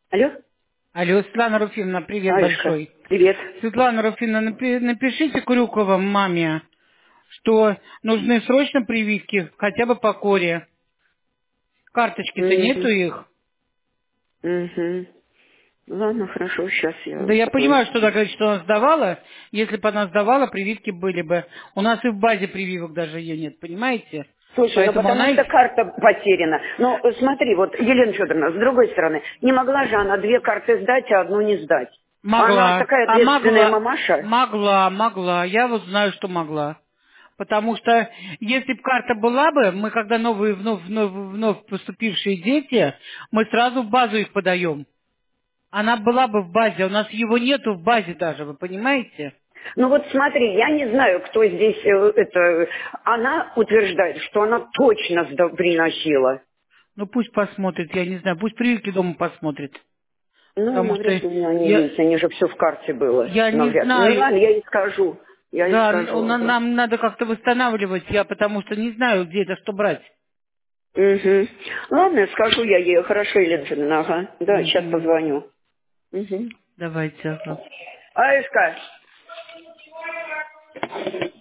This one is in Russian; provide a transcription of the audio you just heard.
Алло? Алло, Светлана Руфимовна, привет Алешка, большой. привет. Светлана Руфимовна, напишите Крюкова маме, что нужны срочно прививки, хотя бы по коре. Карточки-то нету Угу. их. Угу. Ладно, хорошо, сейчас Да я я такой... понимаю, что такое, что она сдавала. Если бы она сдавала, прививки были бы. У нас и в базе прививок даже ее нет, понимаете? Слушай, ну Поэтому потому она их что карта потеряна. Ну, смотри, вот, Елена Федоровна, с другой стороны, не могла же она две карты сдать, а одну не сдать. Она могла. такая А ответственная могла, мамаша. могла. Я вот знаю, что могла. Потому что если бы карта была бы, мы когда новые вновь поступившие дети, мы сразу в базу их подаем. Она была бы в базе, у нас его нету в базе даже, вы понимаете? Ну вот смотри, я не знаю, кто здесь Она утверждает, что она точно приносила. Ну пусть посмотрит, я не знаю, пусть прививки дома посмотрит. Ну, Потому что навряд ли у меня они я, есть, они же все в карте было. я не Навряд ли. Ну знаю, ладно, я ей скажу. Я ей да, скажу, ага. нам надо как-то восстанавливать, я потому что не знаю, где это что брать. Угу. Ладно, скажу я ей. Хорошо, Елена Федоровна, ага. Да, сейчас Мгм. позвоню. Угу. Давайте, ага. Аишка,